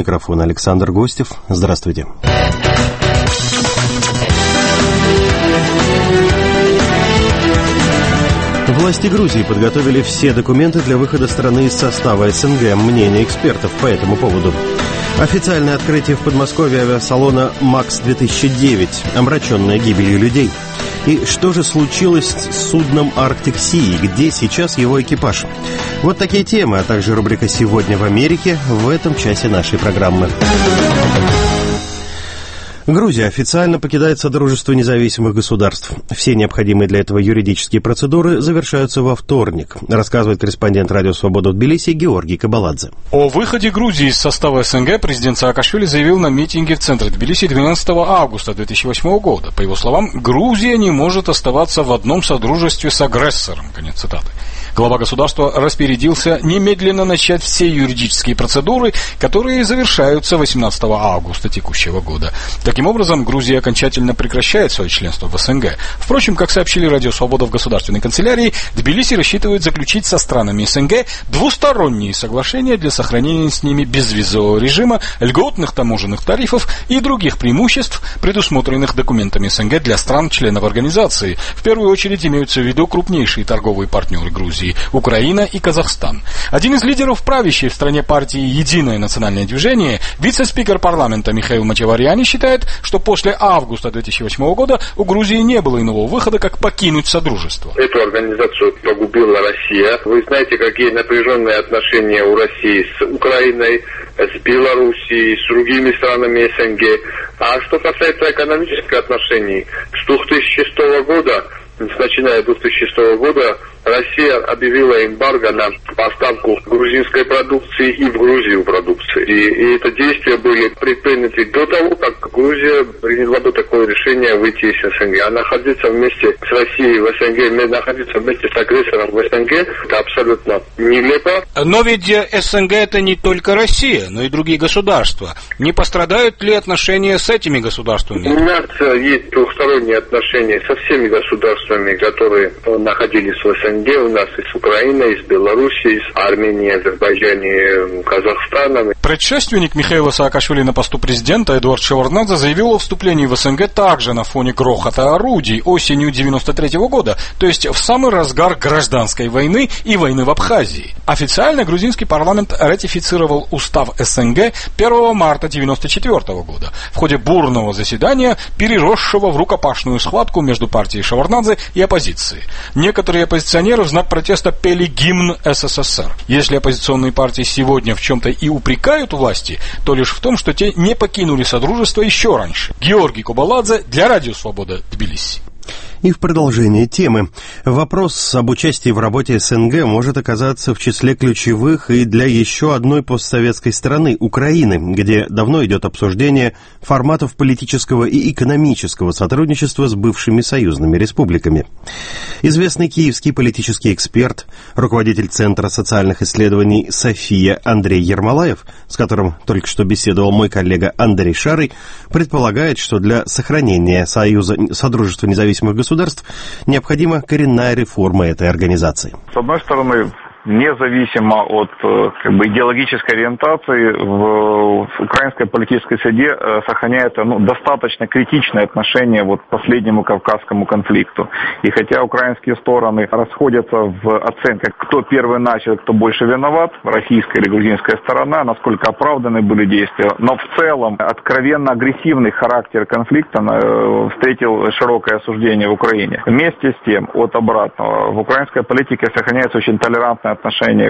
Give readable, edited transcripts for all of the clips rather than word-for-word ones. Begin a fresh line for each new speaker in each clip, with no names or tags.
микрофона Александр Гостев. Здравствуйте. Власти Грузии подготовили все документы для выхода страны из состава СНГ. Мнение экспертов по этому поводу. Официальное открытие в Подмосковье авиасалона МАКС-2009, омраченное гибелью людей. И что же случилось с судном «Арктик Си», где сейчас его экипаж? Вот такие темы, а также рубрика «Сегодня в Америке» в этом часе нашей программы. Грузия официально покидает Содружество независимых государств. Все необходимые для этого юридические процедуры завершаются во вторник, рассказывает корреспондент Радио Свобода в Тбилиси Георгий Кабаладзе.
О выходе Грузии из состава СНГ президент Саакашвили заявил на митинге в центре Тбилиси 12 августа 2008 года. По его словам, Грузия не может оставаться в одном содружестве с агрессором. Конец цитаты. Глава государства распорядился немедленно начать все юридические процедуры, которые завершаются 18 августа текущего года. Таким образом, Грузия окончательно прекращает свое членство в СНГ. Впрочем, как сообщили Радио Свобода в государственной канцелярии, Тбилиси рассчитывает заключить со странами СНГ двусторонние соглашения для сохранения с ними безвизового режима, льготных таможенных тарифов и других преимуществ, предусмотренных документами СНГ для стран-членов организации. В первую очередь имеются в виду крупнейшие торговые партнеры Грузии – Украина и Казахстан. Один из лидеров правящей в стране партии «Единое национальное движение», вице-спикер парламента Михаил Мачаваряни считает, что после августа 2008 года у Грузии не было иного выхода, как покинуть Содружество.
Эту организацию погубила Россия. Вы знаете, какие напряженные отношения у России с Украиной, с Белоруссией, с другими странами СНГ. А что касается экономических отношений, с 2006 года, начиная с 2006 года, Россия объявила эмбарго на поставку грузинской продукции и в Грузию продукции. И это действия были предприняты до того, как Грузия приняла бы такое решение выйти из СНГ. А находиться вместе с Россией в СНГ, находиться вместе с агрессором в СНГ, это абсолютно нелепо.
Но ведь СНГ это не только Россия, но и другие государства. Не пострадают ли отношения с этими государствами?
У нас есть двухсторонние отношения со всеми государствами, которые находились в СНГ. У нас и с Украиной, и с Белоруссией, и с Арменией, Азербайджаном, Казахстаном.
Предшественник Михаила Саакашвили на посту президента Эдуард Шеварднадзе заявил о вступлении в СНГ также на фоне грохота орудий осенью 1993 года, то есть в самый разгар гражданской войны и войны в Абхазии. Официально грузинский парламент ратифицировал устав СНГ 1 марта 1994 года в ходе бурного заседания, переросшего в рукопашную схватку между партией Шеварднадзе и оппозицией. Некоторые оппозиционеры в знак протеста пели гимн СССР. Если оппозиционные партии сегодня в чем-то и упрекают власти, то лишь в том, что те не покинули Содружество еще раньше. Георгий Кабаладзе для Радио Свобода, Тбилиси.
И в продолжение темы. Вопрос об участии в работе СНГ может оказаться в числе ключевых и для еще одной постсоветской страны – Украины, где давно идет обсуждение форматов политического и экономического сотрудничества с бывшими союзными республиками. Известный киевский политический эксперт, руководитель Центра социальных исследований «София» Андрей Ермолаев, с которым только что беседовал мой коллега Андрей Шарый, предполагает, что для сохранения Содружества независимых государств необходима коренная реформа этой организации.
С одной стороны, независимо от идеологической ориентации, в украинской политической среде сохраняется достаточно критичное отношение к последнему Кавказскому конфликту. И хотя украинские стороны расходятся в оценках, кто первый начал, кто больше виноват, российская или грузинская сторона, насколько оправданы были действия, но в целом откровенно агрессивный характер конфликта встретил широкое осуждение в Украине. Вместе с тем, от обратного, в украинской политике сохраняется очень толерантное отношение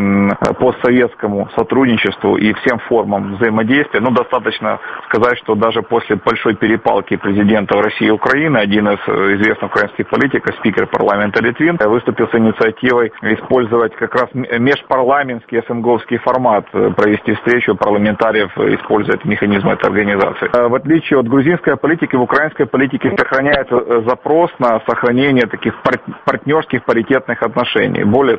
к постсоветскому сотрудничеству и всем формам взаимодействия. Достаточно сказать, что даже после большой перепалки президентов России и Украины один из известных украинских политиков, спикер парламента Литвин, выступил с инициативой использовать как раз межпарламентский СНГовский формат, провести встречу парламентариев, используя механизм этой организации. В отличие от грузинской политики, в украинской политике сохраняется запрос на сохранение таких партнерских паритетных отношений. Более того,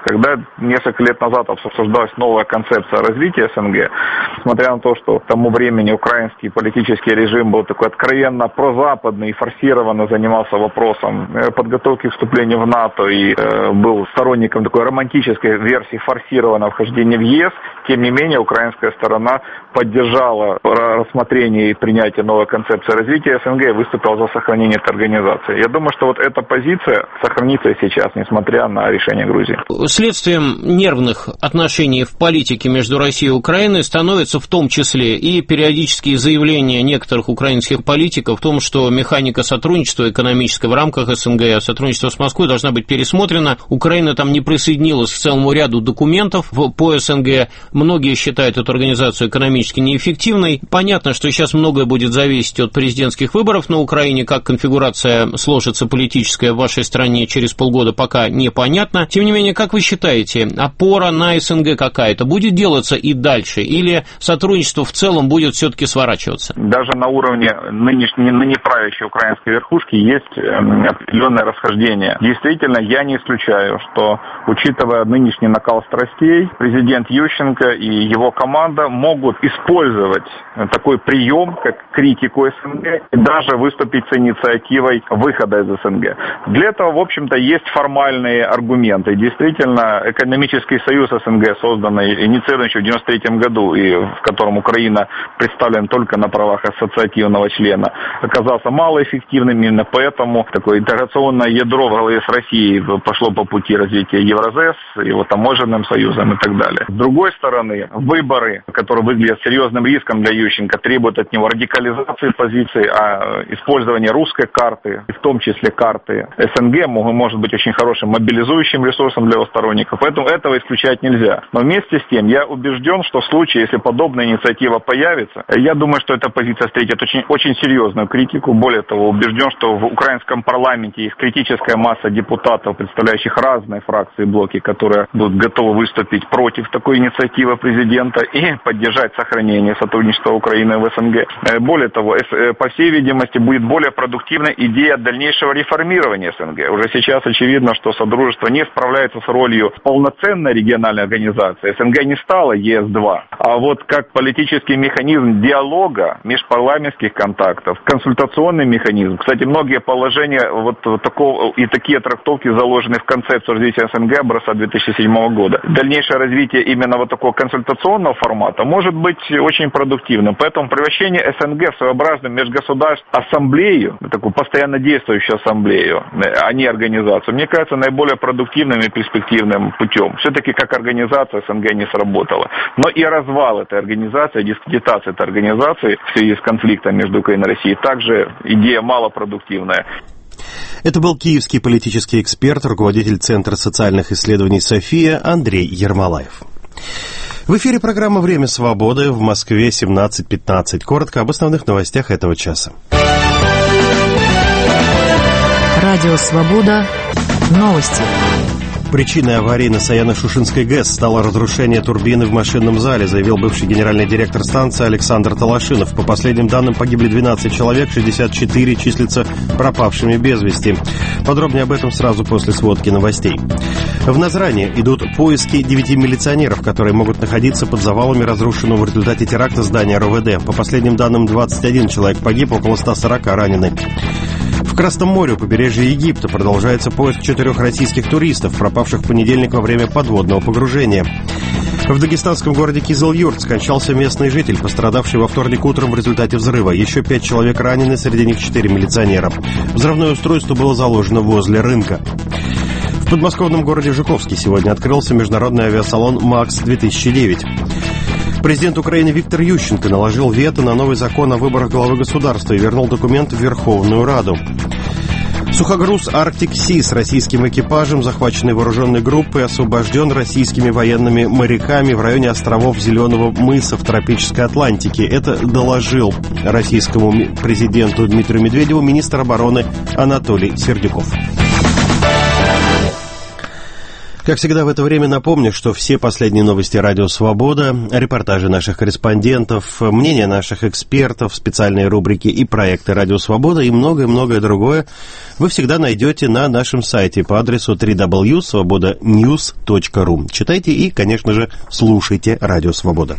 Когда несколько лет назад обсуждалась новая концепция развития СНГ, несмотря на то, что к тому времени украинский политический режим был такой откровенно прозападный и форсированно занимался вопросом подготовки к вступлению в НАТО и был сторонником такой романтической версии форсированного вхождения в ЕС, тем не менее украинская сторона поддержала рассмотрение и принятие новой концепции развития СНГ и выступила за сохранение этой организации. Я думаю, что вот эта позиция сохранится и сейчас, несмотря на решение Грузии.
Следствием нервных отношений в политике между Россией и Украиной становится в том числе и периодические заявления некоторых украинских политиков о том, что механика сотрудничества экономического в рамках СНГ, сотрудничество с Москвой должна быть пересмотрена. Украина там не присоединилась к целому ряду документов по СНГ. Многие считают эту организацию экономически неэффективной. Понятно, что сейчас многое будет зависеть от президентских выборов на Украине, как конфигурация сложится политическая в вашей стране через полгода, пока непонятно. Тем не менее, как вы считаете, опора на СНГ какая-то будет делаться и дальше, или сотрудничество в целом будет все-таки сворачиваться?
Даже на уровне ныне правящей украинской верхушки есть определенное расхождение. Действительно, я не исключаю, что, учитывая нынешний накал страстей, президент Ющенко и его команда могут использовать такой прием, как критику СНГ, и даже выступить с инициативой выхода из СНГ. Для этого, в общем-то, есть формальные аргументы. Действительно, экономический союз СНГ, созданный, инициированный еще в 1993 году, и в котором Украина представлена только на правах ассоциативного члена, оказался малоэффективным. Именно поэтому такое интеграционное ядро в голове с Россией пошло по пути развития Евразес, его таможенным союзом и так далее. С другой стороны, выборы, которые выглядят серьезным риском для Ющенко, требуют от него радикализации позиций, а использование русской карты, в том числе карты СНГ, может быть очень хорошим мобилизующим ресурсом для его сторонников. Поэтому этого исключать нельзя. Но вместе с тем, я убежден, что в случае, если подобная инициатива появится, я думаю, что эта позиция встретит очень серьезную критику. Более того, убежден, что в украинском парламенте есть критическая масса депутатов, представляющих разные фракции и блоки, которые будут готовы выступить против такой инициативы президента и поддержать сохранение сотрудничества Украины в СНГ. Более того, по всей видимости, будет более продуктивна идея дальнейшего реформирования СНГ. Уже сейчас очевидно, что Содружество не справляется с ролью полноценной региональной организации. СНГ не стала ЕС-2, а вот как политический механизм диалога, межпарламентских контактов, консультационный механизм. Кстати, многие положения вот такого и такие трактовки заложены в концепцию развития СНГ образца 2007 года. Дальнейшее развитие именно вот такого консультационного формата может быть очень продуктивным. Поэтому превращение СНГ в своеобразную межгосударственную ассамблею, такую постоянно действующую ассамблею, а не организацию, мне кажется, наиболее продуктивным и перспективным путем. Все-таки как организация СНГ не сработала. Но и развал этой организации, дискредитация этой организации в связи с конфликтом между Украиной и Россией также идея малопродуктивная.
Это был киевский политический эксперт, руководитель Центра социальных исследований «София» Андрей Ермолаев. В эфире программа «Время свободы», в Москве 17:15. Коротко об основных новостях этого часа.
Радио «Свобода». Новости.
Причиной аварии на Саяно-Шушинской ГЭС стало разрушение турбины в машинном зале, заявил бывший генеральный директор станции Александр Талашинов. По последним данным, погибли 12 человек, 64 числятся пропавшими без вести. Подробнее об этом сразу после сводки новостей. В Назране идут поиски 9 милиционеров, которые могут находиться под завалами разрушенного в результате теракта здания РОВД. По последним данным, 21 человек погиб, около 140 ранены. В Красном море у побережья Египта продолжается поиск 4 российских туристов, пропавших в понедельник во время подводного погружения. В дагестанском городе Кизыл-Юрт скончался местный житель, пострадавший во вторник утром в результате взрыва. Еще 5 человек ранены, среди них 4 милиционера. Взрывное устройство было заложено возле рынка. В подмосковном городе Жуковский сегодня открылся международный авиасалон «МАКС-2009». Президент Украины Виктор Ющенко наложил вето на новый закон о выборах главы государства и вернул документ в Верховную Раду. Сухогруз «Арктик Си» с российским экипажем, захваченный вооруженной группой, освобожден российскими военными моряками в районе островов Зеленого мыса в тропической Атлантике. Это доложил российскому президенту Дмитрию Медведеву министр обороны Анатолий Сердюков. Как всегда в это время напомню, что все последние новости «Радио Свобода», репортажи наших корреспондентов, мнения наших экспертов, специальные рубрики и проекты «Радио Свобода» и многое-многое другое вы всегда найдете на нашем сайте по адресу www.svobodanews.ru. Читайте и, конечно же, слушайте «Радио Свобода».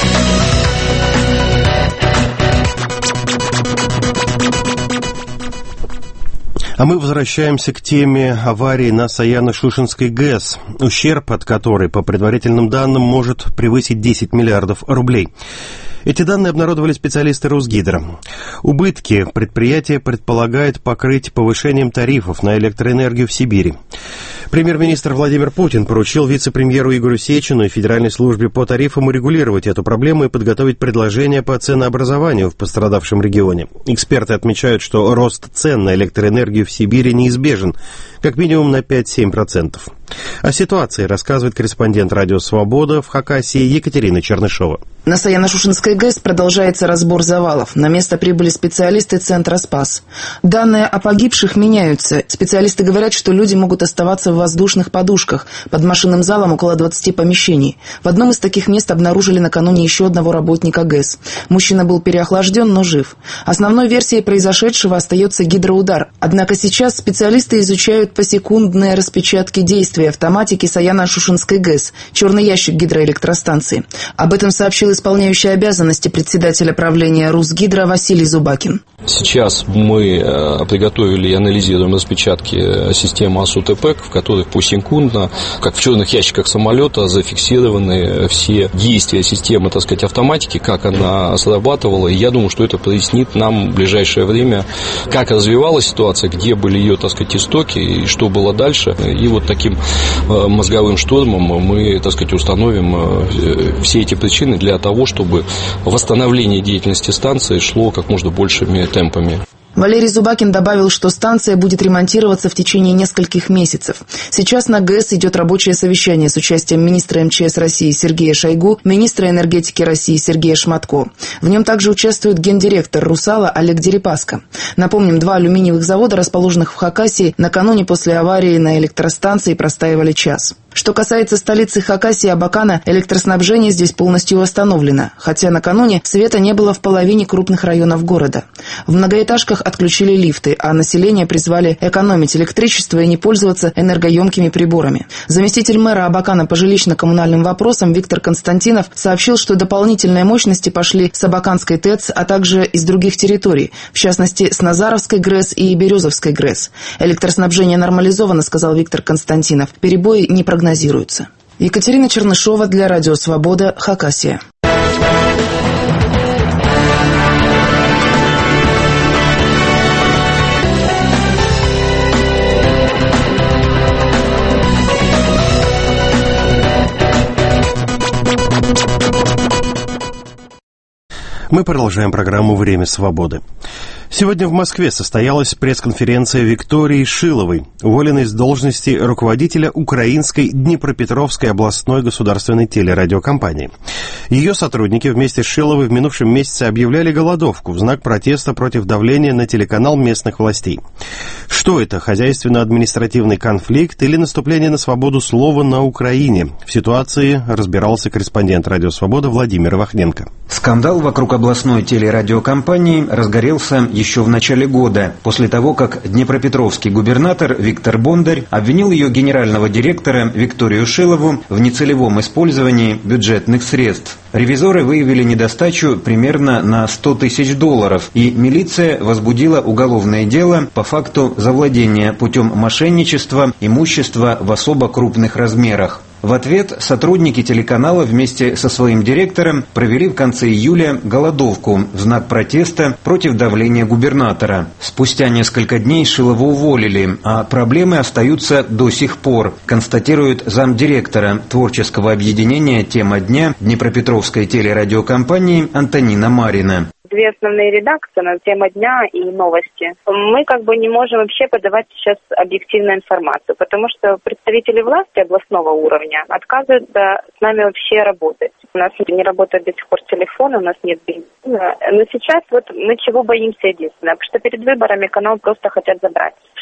А мы возвращаемся к теме аварии на Саяно-Шушенской ГЭС, ущерб от которой, по предварительным данным, может превысить 10 миллиардов рублей. Эти данные обнародовали специалисты Русгидро. Убытки предприятие предполагает покрыть повышением тарифов на электроэнергию в Сибири. Премьер-министр Владимир Путин поручил вице-премьеру Игорю Сечину и Федеральной службе по тарифам урегулировать эту проблему и подготовить предложение по ценообразованию в пострадавшем регионе. Эксперты отмечают, что рост цен на электроэнергию в Сибири неизбежен, как минимум на 5-7%. О ситуации рассказывает корреспондент «Радио Свобода» в Хакасии Екатерина Чернышова.
На Саяно-Шушенской ГЭС продолжается разбор завалов. На место прибыли специалисты Центра «Спас». Данные о погибших меняются. Специалисты говорят, что люди могут оставаться в воздушных подушках. Под машинным залом около 20 помещений. В одном из таких мест обнаружили накануне еще одного работника ГЭС. Мужчина был переохлажден, но жив. Основной версией произошедшего остается гидроудар. Однако сейчас специалисты изучают посекундные распечатки действий автоматики Саяно-Шушенской ГЭС, черный ящик гидроэлектростанции. Об этом сообщил исполняющий обязанности председателя правления Русгидро Василий Зубакин.
Сейчас мы приготовили и анализируем распечатки системы АСУ-ТПЭК, в которых посекундно, как в черных ящиках самолета, зафиксированы все действия системы, так сказать, автоматики, как она срабатывала. И я думаю, что это прояснит нам в ближайшее время, как развивалась ситуация, где были ее, так сказать, истоки и что было дальше. И вот таким мозговым штурмом мы, так сказать, установим все эти причины для того, чтобы восстановление деятельности станции шло как можно большими темпами.
Валерий Зубакин добавил, что станция будет ремонтироваться в течение нескольких месяцев. Сейчас на ГЭС идет рабочее совещание с участием министра МЧС России Сергея Шойгу, министра энергетики России Сергея Шматко. В нем также участвует гендиректор «Русала» Олег Дерипаска. Напомним, 2 алюминиевых завода, расположенных в Хакасии, накануне после аварии на электростанции простаивали час. Что касается столицы Хакасии Абакана, электроснабжение здесь полностью восстановлено, хотя накануне света не было в половине крупных районов города. В многоэтажках отключили лифты, а население призвали экономить электричество и не пользоваться энергоемкими приборами. Заместитель мэра Абакана по жилищно-коммунальным вопросам Виктор Константинов сообщил, что дополнительные мощности пошли с Абаканской ТЭЦ, а также из других территорий, в частности с Назаровской ГРЭС и Березовской ГРЭС. Электроснабжение нормализовано, сказал Виктор Константинов. Перебои не прогнозируются. Екатерина Чернышова для Радио Свобода, Хакасия.
Мы продолжаем программу «Время свободы». Сегодня в Москве состоялась пресс-конференция Виктории Шиловой, уволенной с должности руководителя Украинской Днепропетровской областной государственной телерадиокомпании. Ее сотрудники вместе с Шиловой в минувшем месяце объявляли голодовку в знак протеста против давления на телеканал местных властей. Что это, хозяйственно-административный конфликт или наступление на свободу слова на Украине? В ситуации разбирался корреспондент «Радио Свобода» Владимир Вахненко.
Скандал вокруг областной телерадиокомпании разгорелся еще в начале года, после того, как днепропетровский губернатор Виктор Бондарь обвинил ее генерального директора Викторию Шилову в нецелевом использовании бюджетных средств. Ревизоры выявили недостачу примерно на $100 тысяч, и милиция возбудила уголовное дело по факту завладения путем мошенничества имущества в особо крупных размерах. В ответ сотрудники телеканала вместе со своим директором провели в конце июля голодовку в знак протеста против давления губернатора. Спустя несколько дней Шилову уволили, а проблемы остаются до сих пор, констатирует замдиректора творческого объединения «Тема дня» Днепропетровской телерадиокомпании Антонина Марина.
Две основные редакции, «Тема дня» и «Новости». Мы не можем вообще подавать сейчас объективную информацию, потому что представители власти областного уровня отказываются с нами вообще работать. У нас не работает до сих пор телефон, у нас нет бензина. Но сейчас мы чего боимся единственное, потому что перед выборами канал просто хотят забрать.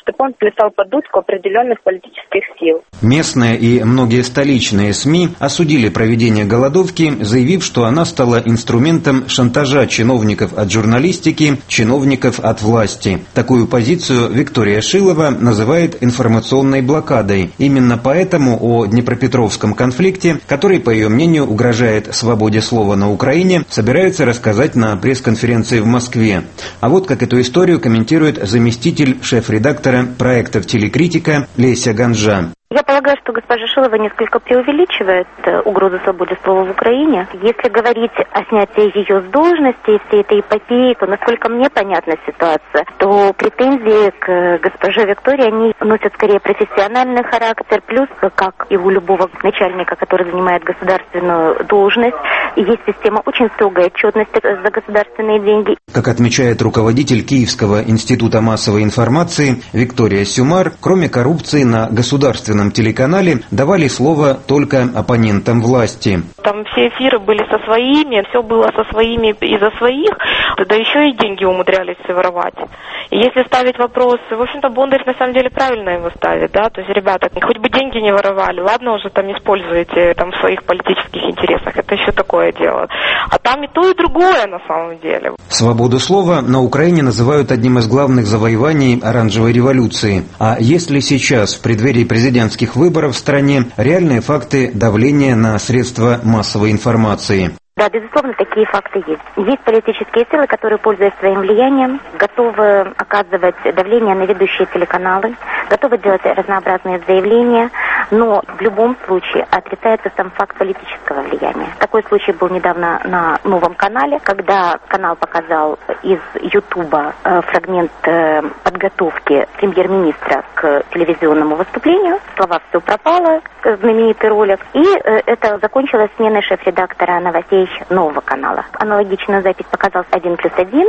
чтобы он плясал под дудку определенных политических сил.
Местные и многие столичные СМИ осудили проведение голодовки, заявив, что она стала инструментом шантажа чиновников от журналистики, чиновников от власти. Такую позицию Виктория Шилова называет информационной блокадой. Именно поэтому о Днепропетровском конфликте, который, по ее мнению, угрожает свободе слова на Украине, собираются рассказать на пресс-конференции в Москве. А вот как эту историю комментирует заместитель шеф-редактора проектов «Телекритика» Леся Ганжа.
Я полагаю, что госпожа Шилова несколько преувеличивает угрозу свободе слова в Украине. Если говорить о снятии ее с должности и всей этой эпопеи, то, насколько мне понятна ситуация, то претензии к госпоже Виктории, они носят скорее профессиональный характер, плюс, как и у любого начальника, который занимает государственную должность, есть система очень строгой отчетности за государственные деньги.
Как отмечает руководитель Киевского института массовой информации Виктория Сюмар, кроме коррупции на государственном телеканале давали слово только оппонентам власти.
Там все эфиры были со своими, все было со своими и за своих, да еще и деньги умудрялись воровать. И если ставить вопрос, в общем-то, Бондарь на самом деле правильно его ставит, да, то есть, ребята, хоть бы деньги не воровали, ладно, уже там используете там в своих политических интересах, это еще такое дело. А там и то, и другое на самом деле.
Свободу слова на Украине называют одним из главных завоеваний оранжевой революции. А если сейчас, в преддверии президентских выборов в стране, реальные факты давления на средства массовой информации?
Да, безусловно, такие факты есть. Есть политические силы, которые, пользуясь своим влиянием, готовы оказывать давление на ведущие телеканалы, готовы делать разнообразные заявления, но в любом случае отрицается сам факт политического влияния. Такой случай был недавно на Новом канале, когда канал показал из Ютуба фрагмент подготовки премьер-министра к телевизионному выступлению. Слова «все пропало», знаменитый ролик. И это закончилось сменой шеф-редактора новостей Нового канала. Аналогичную запись показал 1+1.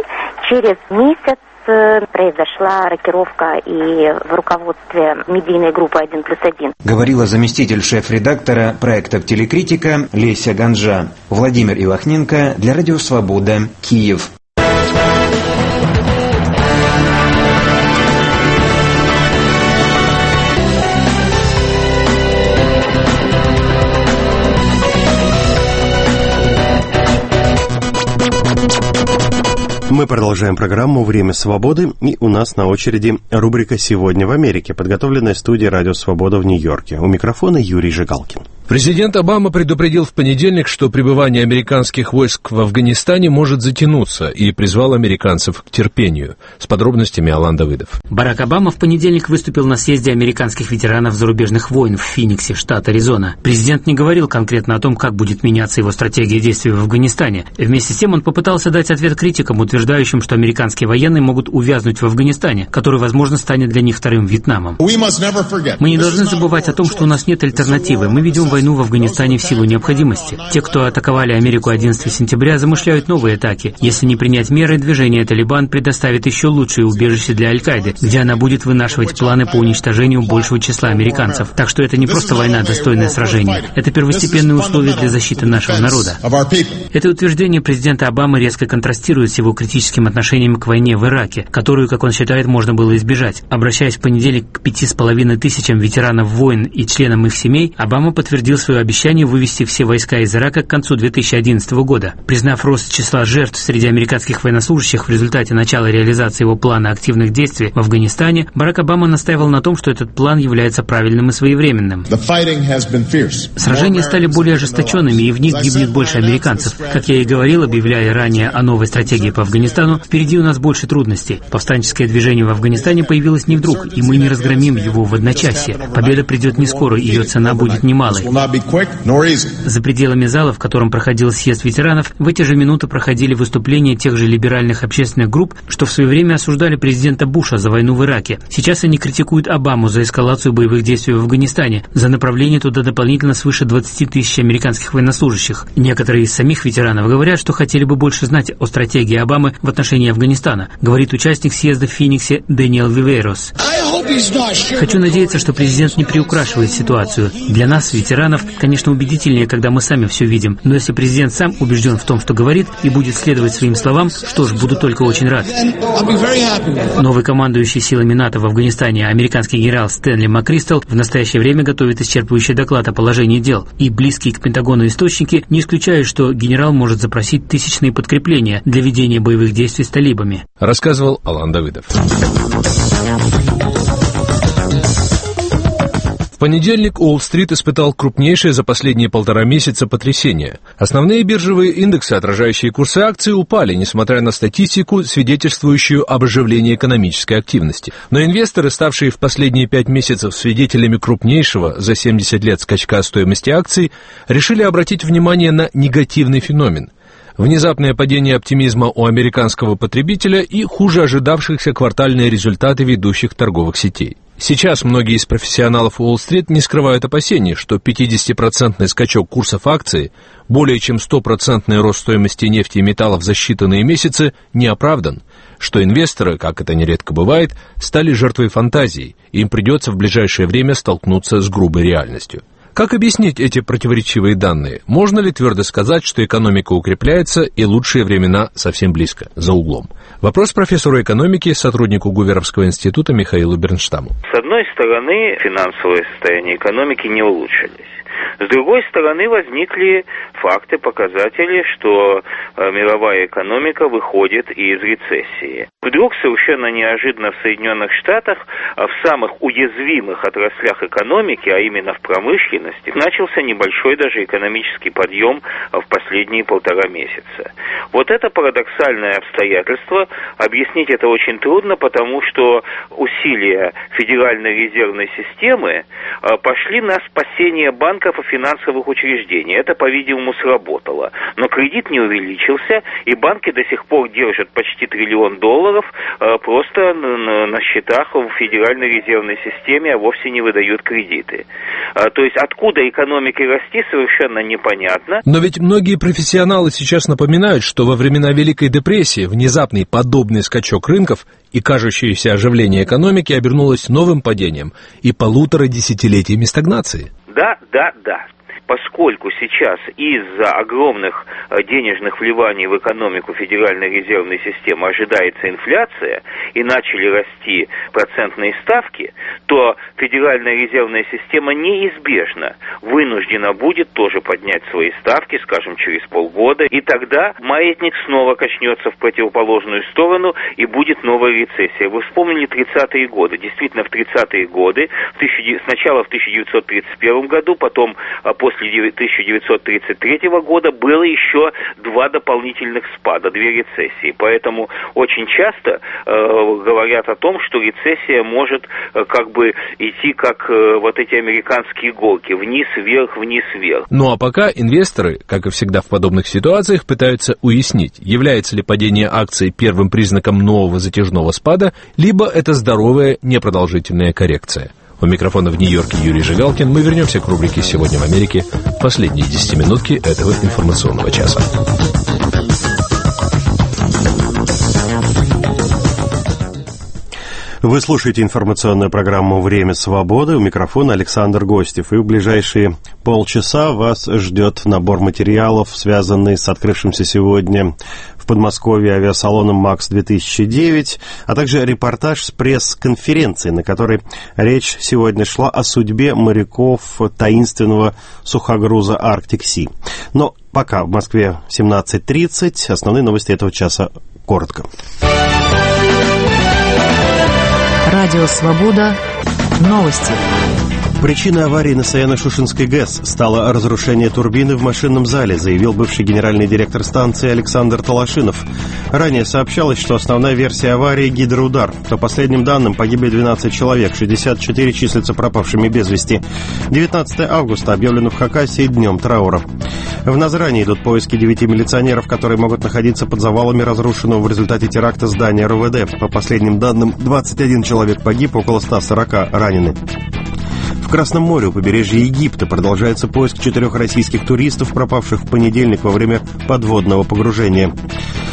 Через месяц произошла рокировка и в руководстве медийной группы 1+1.
Говорила заместитель шеф-редактора проектов «Телекритика» Леся Ганжа. Владимир Ивахненко для Радио Свобода, Киев.
Мы продолжаем программу «Время свободы», и у нас на очереди рубрика «Сегодня в Америке», подготовленная студией «Радио Свобода» в Нью-Йорке. У микрофона Юрий Жигалкин.
Президент Обама предупредил в понедельник, что пребывание американских войск в Афганистане может затянуться, и призвал американцев к терпению. С подробностями Алан Давыдов.
Барак Обама в понедельник выступил на съезде американских ветеранов зарубежных войн в Финиксе, штат Аризона. Президент не говорил конкретно о том, как будет меняться его стратегия действий в Афганистане. Вместе с тем он попытался дать ответ критикам, утверждающим, что американские военные могут увязнуть в Афганистане, который, возможно, станет для них вторым Вьетнамом. Мы не должны забывать о том, что у нас нет альтернативы. Мы ведем войну в Афганистане в силу необходимости. Те, кто атаковали Америку 11 сентября, замышляют новые атаки. Если не принять меры, движение «Талибан» предоставит еще лучшее убежище для Аль-Каиды, где она будет вынашивать планы по уничтожению большего числа американцев. Так что это не просто война, достойное сражение. Это первостепенные условия для защиты нашего народа. Это утверждение президента Обамы резко контрастирует с его критическим отношением к войне в Ираке, которую, как он считает, можно было избежать. Обращаясь в понедельник к 5,5 тысячам ветеранов войн и членам их семей, Обама подтвердил свое обещание вывести все войска из Ирака к концу 2011 года. Признав рост числа жертв среди американских военнослужащих в результате начала реализации его плана активных действий в Афганистане, Барак Обама настаивал на том, что этот план является правильным и своевременным. Сражения стали более ожесточенными, и в них гибнет больше американцев. Как я и говорил, объявляя ранее о новой стратегии по Афганистану, впереди у нас больше трудностей. Повстанческое движение в Афганистане появилось не вдруг, и мы не разгромим его в одночасье. Победа придет не скоро, ее цена будет немалой. За пределами зала, в котором проходил съезд ветеранов, в эти же минуты проходили выступления тех же либеральных общественных групп, что в свое время осуждали президента Буша за войну в Ираке. Сейчас они критикуют Обаму за эскалацию боевых действий в Афганистане, за направление туда дополнительно свыше 20 тысяч американских военнослужащих. Некоторые из самих ветеранов говорят, что хотели бы больше знать о стратегии Обамы в отношении Афганистана, говорит участник съезда в Финиксе Дэниел Виверос. Хочу надеяться, что президент не приукрашивает ситуацию. Для нас, ветеранов, ветеранов, конечно, убедительнее, когда мы сами все видим. Но если президент сам убежден в том, что говорит, и будет следовать своим словам, что ж, буду только очень рад. Новый командующий силами НАТО в Афганистане, американский генерал Стэнли МакКристал, в настоящее время готовит исчерпывающий доклад о положении дел. И близкие к Пентагону источники не исключают, что генерал может запросить тысячные подкрепления для ведения боевых действий с талибами.
Рассказывал Алан Давыдов. В понедельник Уолл-стрит испытал крупнейшее за последние 1,5 месяца потрясение. Основные биржевые индексы, отражающие курсы акций, упали, несмотря на статистику, свидетельствующую об оживлении экономической активности. Но инвесторы, ставшие в последние 5 месяцев свидетелями крупнейшего за 70 лет скачка стоимости акций, решили обратить внимание на негативный феномен. Внезапное падение оптимизма у американского потребителя и хуже ожидавшихся квартальные результаты ведущих торговых сетей. Сейчас многие из профессионалов Уолл-стрит не скрывают опасений, что 50% скачок курсов акций, более чем 100% рост стоимости нефти и металлов за считанные месяцы не оправдан, что инвесторы, как это нередко бывает, стали жертвой фантазий, и им придется в ближайшее время столкнуться с грубой реальностью. Как объяснить эти противоречивые данные? Можно ли твердо сказать, что экономика укрепляется и лучшие времена совсем близко, за углом? Вопрос профессору экономики, сотруднику Гуверовского института Михаилу Бернштаму.
С одной стороны, финансовое состояние экономики не улучшились. С другой стороны, возникли факты, показатели, что мировая экономика выходит из рецессии. Вдруг совершенно неожиданно в Соединенных Штатах, в самых уязвимых отраслях экономики, а именно в промышленности, начался небольшой даже экономический подъем в последние 1,5 месяца. Вот это парадоксальное обстоятельство, объяснить это очень трудно, потому что усилия Федеральной резервной системы пошли на спасение банков и финансовых учреждений. Это, по-видимому, сработало. Но кредит не увеличился, и банки до сих пор держат почти $1 триллион просто на счетах в Федеральной резервной системе, а вовсе не выдают кредиты. То есть откуда экономике расти, совершенно непонятно.
Но ведь многие профессионалы сейчас напоминают, что во времена Великой депрессии внезапный подобный скачок рынков и кажущееся оживление экономики обернулось новым падением и 1,5 десятилетиями стагнации.
Да. Поскольку сейчас из-за огромных денежных вливаний в экономику Федеральной резервной системы ожидается инфляция и начали расти процентные ставки, то Федеральная резервная система неизбежно вынуждена будет тоже поднять свои ставки, скажем, через полгода, и тогда маятник снова качнется в противоположную сторону и будет новая рецессия. Вы вспомнили 30-е годы. Действительно, в 30-е годы, сначала в 1931 году, потом после 1933 года было еще 2 дополнительных спада, 2 рецессии. Поэтому очень часто говорят о том, что рецессия может как бы идти как вот эти американские горки, вниз-вверх, вниз-вверх.
Ну а пока инвесторы, как и всегда в подобных ситуациях, пытаются уяснить, является ли падение акций первым признаком нового затяжного спада, либо это здоровая непродолжительная коррекция. У микрофона в Нью-Йорке Юрий Жигалкин. Мы вернемся к рубрике «Сегодня в Америке» в последние 10 минутки этого информационного часа.
Вы слушаете информационную программу «Время свободы». У микрофона Александр Гостев. И в ближайшие полчаса вас ждет набор материалов, связанный с открывшимся сегодня в Подмосковье авиасалоном МАКС-2009, а также репортаж с пресс-конференции, на которой речь сегодня шла о судьбе моряков таинственного сухогруза «Арктик-Си». Но пока в Москве 17:30. Основные новости этого часа коротко.
Радио «Свобода». Новости.
Причиной аварии на Саяно-Шушенской ГЭС стало разрушение турбины в машинном зале, заявил бывший генеральный директор станции Александр Талашинов. Ранее сообщалось, что основная версия аварии – гидроудар. По последним данным, погибли 12 человек, 64 числятся пропавшими без вести. 19 августа объявлено в Хакасии днем траура. В Назрани идут поиски 9 милиционеров, которые могут находиться под завалами разрушенного в результате теракта здания РУВД. По последним данным, 21 человек погиб, около 140 ранены. В Красном море у побережья Египта продолжается поиск 4 российских туристов, пропавших в понедельник во время подводного погружения.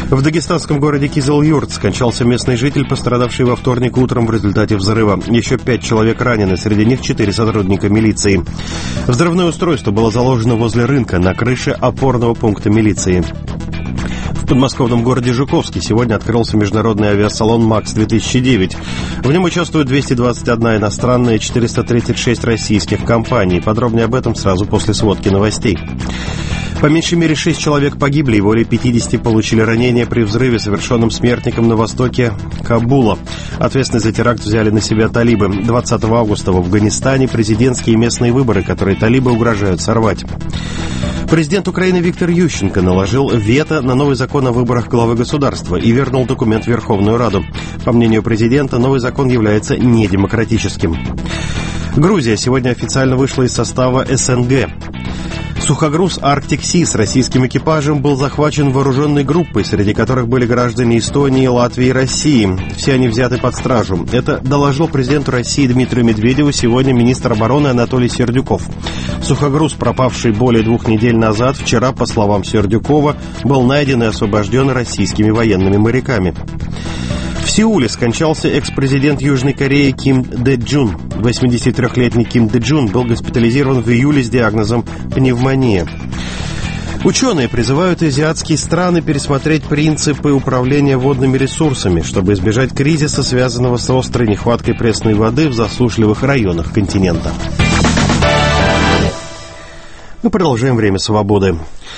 В дагестанском городе Кизыл-Юрт скончался местный житель, пострадавший во вторник утром в результате взрыва. Еще 5 человек ранены, среди них 4 сотрудника милиции. Взрывное устройство было заложено возле рынка на крыше опорного пункта милиции. В подмосковном городе Жуковске сегодня открылся международный авиасалон «МАКС-2009». В нем участвуют 221 иностранная и 436 российских компаний. Подробнее об этом сразу после сводки новостей. По меньшей мере 6 человек погибли и более 50 получили ранения при взрыве, совершенном смертником на востоке Кабула. Ответственность за теракт взяли на себя талибы. 20 августа в Афганистане президентские и местные выборы, которые талибы угрожают сорвать. Президент Украины Виктор Ющенко наложил вето на новый закон о выборах главы государства и вернул документ в Верховную Раду. По мнению президента, новый закон является недемократическим. Грузия сегодня официально вышла из состава СНГ. Сухогруз «Арктик Си» с российским экипажем был захвачен вооруженной группой, среди которых были граждане Эстонии, Латвии и России. Все они взяты под стражу. Это доложил президенту России Дмитрию Медведеву сегодня министр обороны Анатолий Сердюков. Сухогруз, пропавший более 2 недель назад, вчера, по словам Сердюкова, был найден и освобожден российскими военными моряками. В Сеуле скончался экс-президент Южной Кореи Ким Дэ Джун. 83-летний Ким Дэ Джун был госпитализирован в июле с диагнозом пневмония. Ученые призывают азиатские страны пересмотреть принципы управления водными ресурсами, чтобы избежать кризиса, связанного с острой нехваткой пресной воды в засушливых районах континента. Мы продолжаем «Время свободы».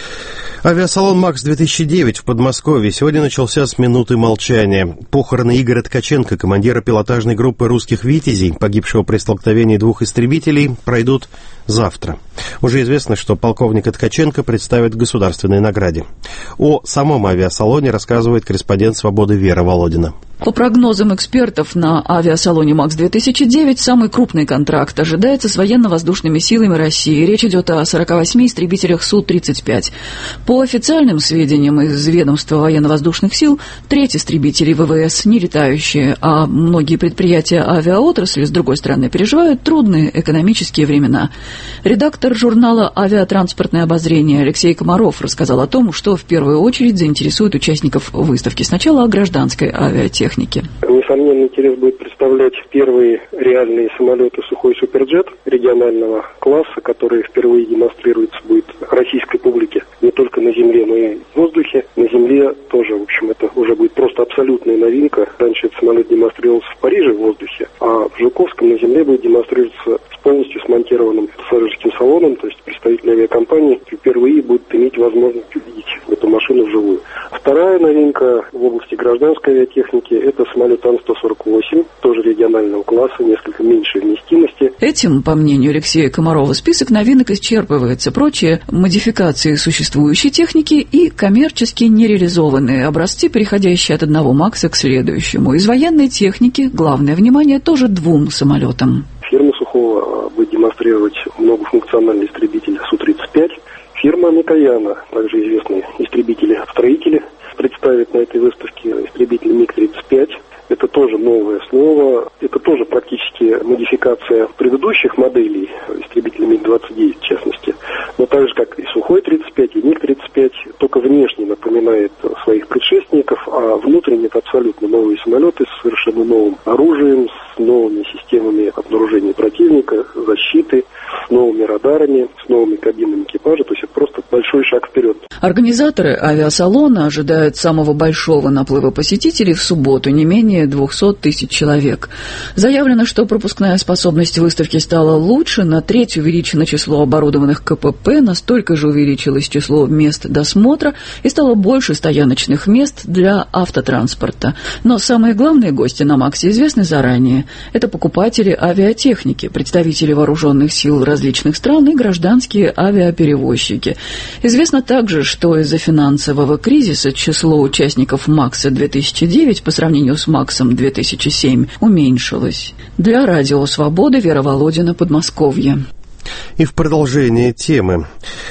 Авиасалон МАКС-2009 в Подмосковье сегодня начался с минуты молчания. Похороны Игоря Ткаченко, командира пилотажной группы русских «Витязей», погибшего при столкновении 2 истребителей, пройдут завтра. Уже известно, что полковника Ткаченко представят к государственной награде. О самом авиасалоне рассказывает корреспондент «Свободы» Вера Володина.
По прогнозам экспертов, на авиасалоне МАКС-2009 самый крупный контракт ожидается с военно-воздушными силами России. Речь идет о 48 истребителях Су-35. По официальным сведениям из ведомства военно-воздушных сил, треть истребителей ВВС не летающие, а многие предприятия авиаотрасли, с другой стороны, переживают трудные экономические времена. Редактор журнала «Авиатранспортное обозрение» Алексей Комаров рассказал о том, что в первую очередь заинтересует участников выставки. Сначала о гражданской авиатехнике.
Несомненно, интерес будет представлять первые реальные самолеты «Сухой Суперджет» регионального класса, которые впервые демонстрируются будет российской публике не только на земле, но и в воздухе. На земле тоже, в общем, это уже будет просто абсолютная новинка. Раньше этот самолет демонстрировался в Париже в воздухе, а в Жуковском на земле будет демонстрироваться с полностью смонтированным пассажирским салоном, то есть представители авиакомпании впервые будут иметь возможность увидеть эту машину вживую. Вторая новинка в области гражданской авиатехники – это самолет Ан-148, тоже регионального класса, несколько меньшей вместимости.
Этим, по мнению Алексея Комарова, список новинок исчерпывается. Прочие модификации существующей техники и коммерчески нереализованные образцы, переходящие от одного МАКСа к следующему. Из военной техники главное внимание тоже 2 самолетам.
Фирма Сухого будет демонстрировать многофункциональный истребитель Су-35. Фирма Микояна, также известные истребители-строители, представит на этой выставке истребитель МиГ-35. Это тоже новая основа, это тоже практически модификация предыдущих моделей, истребителя МиГ-29 в частности. Но так же, как и Сухой 35, и МиГ-35, только внешне напоминает своих предшественников, а внутренне это абсолютно новые самолеты с совершенно новым оружием, с новыми системами обнаружения противника, защиты, с новыми радарами, с новыми кабинами экипажа. То есть это просто большой шаг вперед.
Организаторы авиасалона ожидают самого большого наплыва посетителей в субботу, не менее 200 тысяч человек. Заявлено, что пропускная способность выставки стала лучше, на треть увеличено число оборудованных КПП, настолько же увеличилось число мест досмотра и стало больше стояночных мест для автотранспорта. Но самые главные гости на МАКСе известны заранее. Это покупатели авиатехники, представители вооруженных сил различных стран и гражданские авиаперевозчики. Известно также, что из-за финансового кризиса число участников МАКСа 2009 по сравнению с МАКСом 2007 уменьшилось. Для Радио Свободы Вера Володина, Подмосковье.
И в продолжение темы.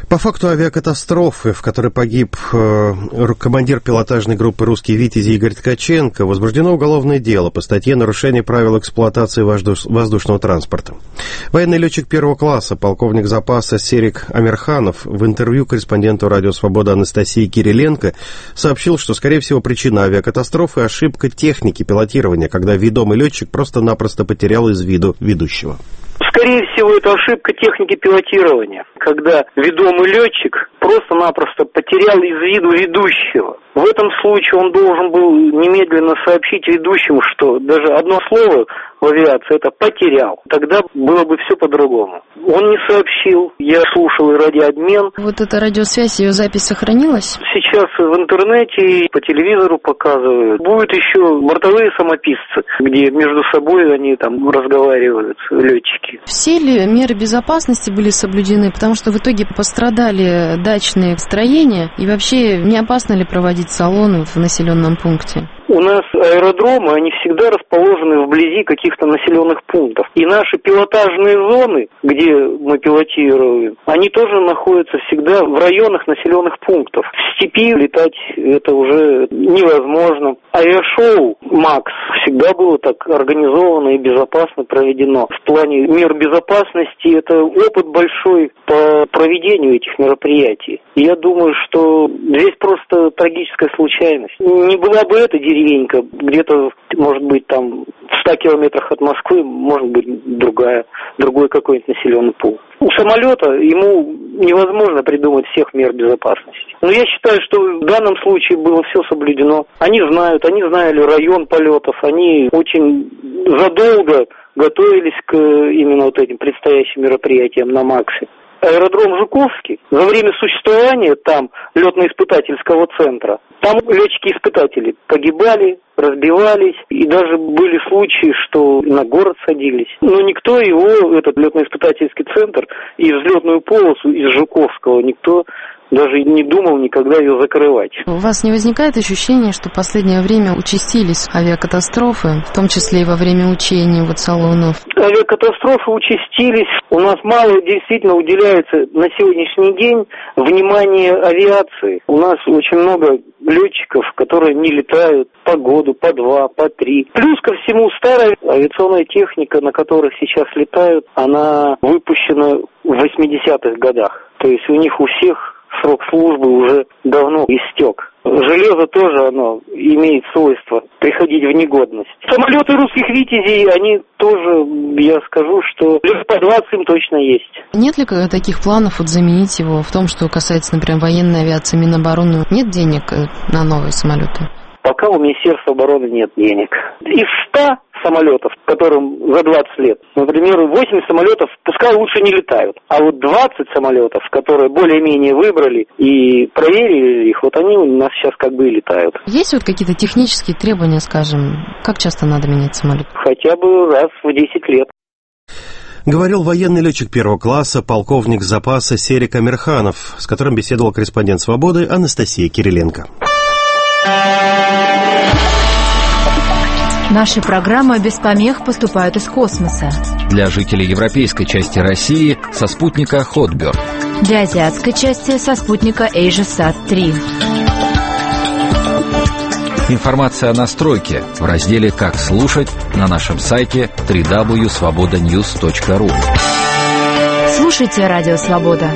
По факту авиакатастрофы, в которой погиб командир пилотажной группы «Русские Витязи» Игорь Ткаченко, возбуждено уголовное дело по статье «Нарушение правил эксплуатации воздушного транспорта». Военный летчик первого класса, полковник запаса Серик Амирханов в интервью корреспонденту «Радио Свобода» Анастасии Кириленко сообщил, что, скорее всего, причина авиакатастрофы – ошибка техники пилотирования, когда ведомый летчик просто-напросто потерял из виду ведущего.
Скорее всего, это ошибка техники пилотирования, когда ведомый летчик просто-напросто потерял из виду ведущего. В этом случае он должен был немедленно сообщить ведущему, что даже одно слово в авиации это «потерял». Тогда было бы все по-другому. Он не сообщил, я слушал и радиообмен.
Вот эта радиосвязь, ее запись сохранилась?
Сейчас в интернете, по телевизору показывают. Будут еще бортовые самописцы, где между собой они там разговаривают, летчики.
Все ли меры безопасности были соблюдены? Потому что в итоге пострадали дачные строения. И вообще, не опасно ли проводить салоны в населенном пункте?
У нас аэродромы, они всегда расположены вблизи каких-то населенных пунктов. И наши пилотажные зоны, где мы пилотируем, они тоже находятся всегда в районах населенных пунктов. В степи летать это уже невозможно. Авиашоу «Макс» всегда было так организовано и безопасно проведено. В плане мер безопасности это опыт большой по проведению этих мероприятий. И я думаю, что здесь просто трагическая случайность. Не была бы эта деревенька, где-то, может быть, там в 100 километрах от Москвы, может быть, другой какой-нибудь населенный пункт. У самолета ему невозможно придумать всех мер безопасности. Но я считаю, что в данном случае было все соблюдено. Они знали район полетов, они очень задолго готовились к именно вот этим предстоящим мероприятиям на МАКСе. Аэродром Жуковский, за время существования там летно-испытательского центра, там летчики-испытатели погибали, разбивались, и даже были случаи, что на город садились. Но никто его, этот летно-испытательский центр, и взлетную полосу из Жуковского, никто даже не думал никогда ее закрывать.
У вас не возникает ощущения, что в последнее время участились авиакатастрофы, в том числе и во время учений салонов?
Авиакатастрофы участились. У нас мало действительно уделяется на сегодняшний день внимания авиации. У нас очень много летчиков, которые не летают по году, по 2, по 3. Плюс ко всему старая авиационная техника, на которых сейчас летают, она выпущена в 80-х годах. То есть у них у всех срок службы уже давно истек. Железо тоже, оно имеет свойство приходить в негодность. Самолеты русских «Витязей», они тоже, я скажу, что лет по 20 им точно есть.
Нет ли таких планов заменить его в том, что касается, например, военной авиации, Минобороны? Нет денег на новые самолеты?
Пока у Министерства обороны нет денег. Из 100 самолетов, которым за 20 лет, например, 8 самолетов пускай лучше не летают. А вот 20 самолетов, которые более-менее выбрали и проверили их, вот они у нас сейчас как бы и летают.
Есть какие-то технические требования, скажем, как часто надо менять самолет?
Хотя бы раз в 10 лет.
Говорил военный летчик первого класса, полковник запаса Серик Амирханов, с которым беседовал корреспондент «Свободы» Анастасия Кириленко.
Наши программы без помех поступают из космоса.
Для жителей европейской части России со спутника Hotbird.
Для азиатской части со спутника AsiaSat-3.
Информация о настройке в разделе «Как слушать» на нашем сайте www.svobodanews.ru.
Слушайте Радио Свобода.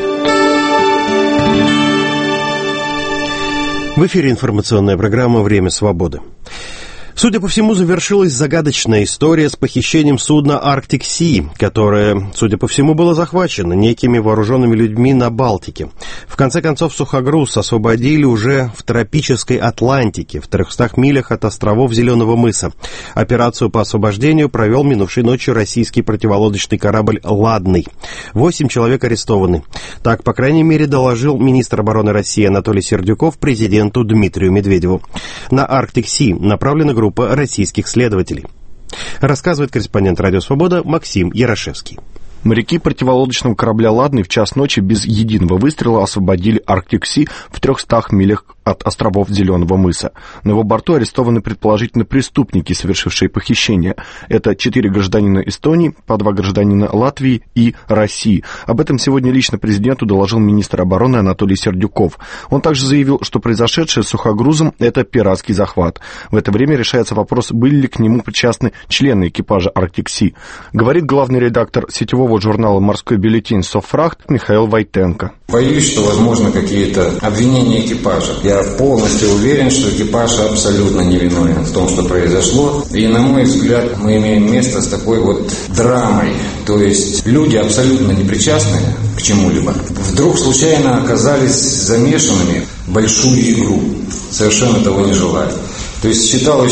В эфире информационная программа «Время свободы». Судя по всему, завершилась загадочная история с похищением судна Arctic Sea, которое, судя по всему, было захвачено некими вооруженными людьми на Балтике. В конце концов, сухогруз освободили уже в тропической Атлантике, в 300 милях от островов Зеленого мыса. Операцию по освобождению провел минувшей ночью российский противолодочный корабль «Ладный». 8 человек арестованы. Так, по крайней мере, доложил министр обороны России Анатолий Сердюков президенту Дмитрию Медведеву. На Arctic Sea направлена группа российских следователей. Рассказывает корреспондент «Радио Свобода» Максим Ярошевский.
Моряки противолодочного корабля «Ладный» в час ночи без единого выстрела освободили Arctic Sea в 300 милях от островов Зеленого мыса. На его борту арестованы предположительно преступники, совершившие похищение. Это 4 гражданина Эстонии, по 2 гражданина Латвии и России. Об этом сегодня лично президенту доложил министр обороны Анатолий Сердюков. Он также заявил, что произошедшее с сухогрузом – это пиратский захват. В это время решается вопрос, были ли к нему причастны члены экипажа Arctic Sea. Говорит главный редактор сетевого журнала «Морской бюллетень» «Софрахт» Михаил Войтенко.
Боюсь, что возможно какие-то обвинения экипажа. Я полностью уверен, что экипаж абсолютно невиновен в том, что произошло. И, на мой взгляд, мы имеем место с такой вот драмой. То есть люди абсолютно непричастные к чему-либо вдруг случайно оказались замешанными в большую игру, совершенно того не желая. То есть считаю,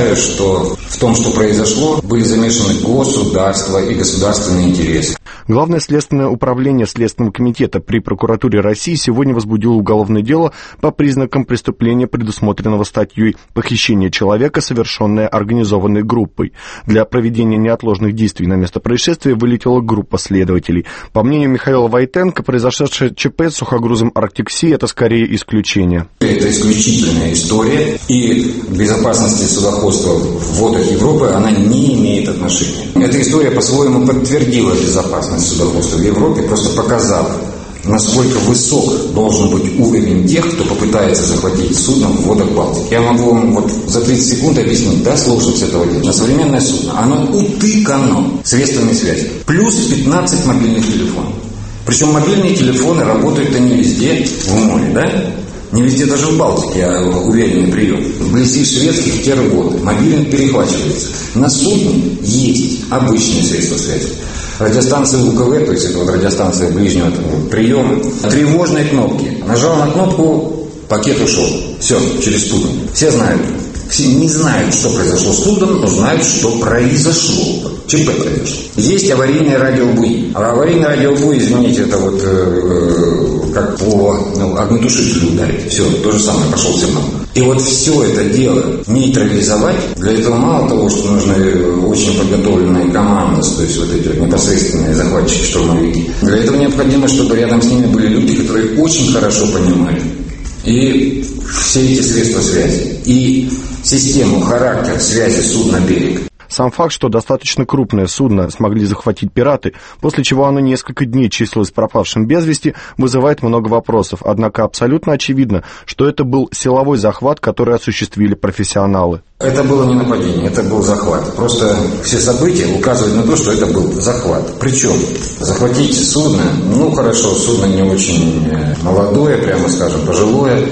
что в том, что произошло, были замешаны государство и государственные интересы.
Главное следственное управление Следственного комитета при прокуратуре России сегодня возбудило уголовное дело по признакам преступления, предусмотренного статьей «Похищение человека, совершенное организованной группой». Для проведения неотложных действий на место происшествия вылетела группа следователей. По мнению Михаила Войтенко, произошедшее ЧП с сухогрузом Arctic Sea – это скорее исключение.
Это исключительная история, и к безопасности судоходства в водах Европы она не имеет отношения. Эта история по-своему подтвердила безопасность судоходства в Европе, просто показав, насколько высок должен быть уровень тех, кто попытается захватить судно в водах Балтики. Я могу вам вот за 30 секунд объяснить, да, сложность этого дела. Современное судно, оно утыкано средствами связи. Плюс 15 мобильных телефонов. Причем мобильные телефоны работают они везде в море, да? Не везде, даже в Балтике, уверенный прием. Вблизи шведских тервод мобильник перехватывается. На судне есть обычные средства связи. Радиостанция УКВ, то есть это вот радиостанция ближнего приема, тревожные кнопки. Нажал на кнопку, пакет ушел. Все, через спутник. Все знают. Все не знают, что произошло с судном, но знают, что произошло. ЧП произошло. Есть аварийные радиобуи. А аварийные радиобуи, извините, это вот как по огнетушителю ударить. Все, то же самое, пошел сигнал. И вот все это дело нейтрализовать, для этого мало того, что нужны очень подготовленные команды, то есть вот эти вот непосредственные захватчики, штурмовики. Для этого необходимо, чтобы рядом с ними были люди, которые очень хорошо понимали и все эти средства связи, и систему, характер связи судна-берег.
Сам факт, что достаточно крупное судно смогли захватить пираты, после чего оно несколько дней числилось пропавшим без вести, вызывает много вопросов. Однако абсолютно очевидно, что это был силовой захват, который осуществили профессионалы.
Это было не нападение, это был захват. Просто все события указывают на то, что это был захват. Причем захватить судно, хорошо, судно не очень молодое, прямо скажем, пожилое.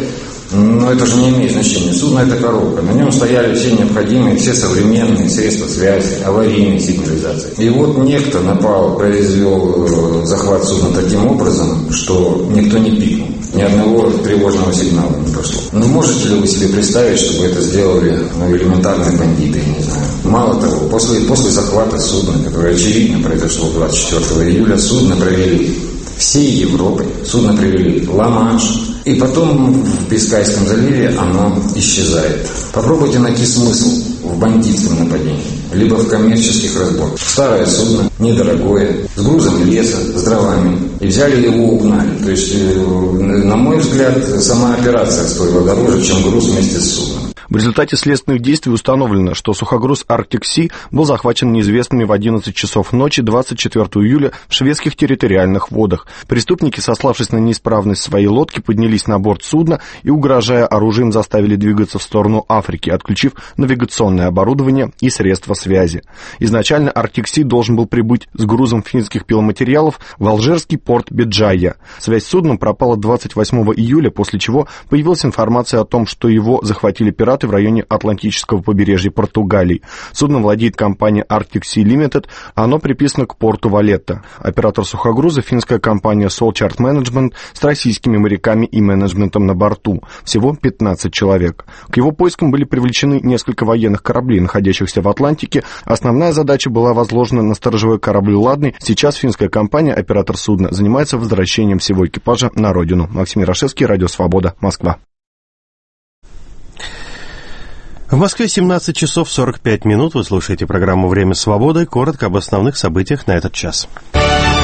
Но это же не имеет значения. Судно – это коробка. На нем стояли все необходимые, все современные средства связи, аварийные сигнализации. И вот некто напал, произвел захват судна таким образом, что никто не пикнул. Ни одного тревожного сигнала не прошло. Можете ли вы себе представить, чтобы это сделали элементарные бандиты, я не знаю. Мало того, после захвата судна, которое очевидно произошло 24 июля, судно провели всей Европой, судно привели Ла-Манш, и потом в Бискайском заливе оно исчезает. Попробуйте найти смысл в бандитском нападении, либо в коммерческих разборках. Старое судно, недорогое, с грузом леса, с дровами, и взяли его, угнали. То есть, на мой взгляд, сама операция стоила дороже, чем груз вместе с судном.
В результате следственных действий установлено, что сухогруз Arctic Sea был захвачен неизвестными в 11 часов ночи 24 июля в шведских территориальных водах. Преступники, сославшись на неисправность своей лодки, поднялись на борт судна и, угрожая оружием, заставили двигаться в сторону Африки, отключив навигационное оборудование и средства связи. Изначально Arctic Sea должен был прибыть с грузом финских пиломатериалов в алжирский порт Беджайя. Связь с судном пропала 28 июля, после чего появилась информация о том, что его захватили пираты в районе Атлантического побережья Португалии. Судном владеет компания Arctic Sea Limited, а оно приписано к порту Валетта. Оператор сухогруза — финская компания Solchart Management с российскими моряками и менеджментом на борту. Всего 15 человек. К его поискам были привлечены несколько военных кораблей, находящихся в Атлантике. Основная задача была возложена на сторожевой корабль «Ладный». Сейчас финская компания, оператор судна, занимается возвращением всего экипажа на родину. Максим Ярошевский, Радио Свобода, Москва.
В Москве 17 часов 45 минут. Вы слушаете программу «Время свободы». Коротко об основных событиях на этот час.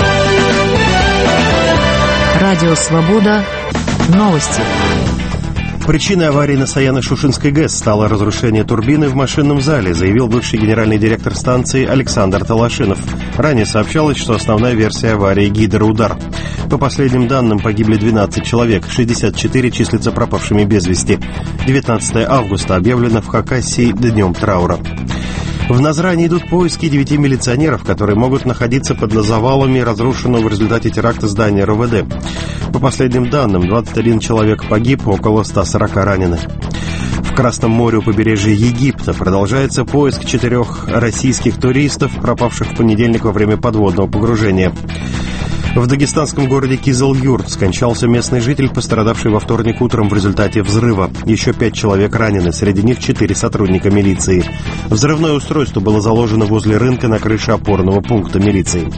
Радио «Свобода». Новости.
Причиной аварии на Саяно-Шушенской ГЭС стало разрушение турбины в машинном зале, заявил бывший генеральный директор станции Александр Талашинов. Ранее сообщалось, что основная версия аварии – гидроудар. По последним данным, погибли 12 человек, 64 числятся пропавшими без вести. 19 августа объявлено в Хакассии днем траура. В Назране идут поиски 9 милиционеров, которые могут находиться под завалами разрушенного в результате теракта здания РОВД. По последним данным, 21 человек погиб, около 140 ранены. В Красном море у побережья Египта продолжается поиск 4 российских туристов, пропавших в понедельник во время подводного погружения. В дагестанском городе Кизыл-Юрт скончался местный житель, пострадавший во вторник утром в результате взрыва. Еще 5 человек ранены, среди них 4 сотрудника милиции. Взрывное устройство было заложено возле рынка на крыше опорного пункта милиции.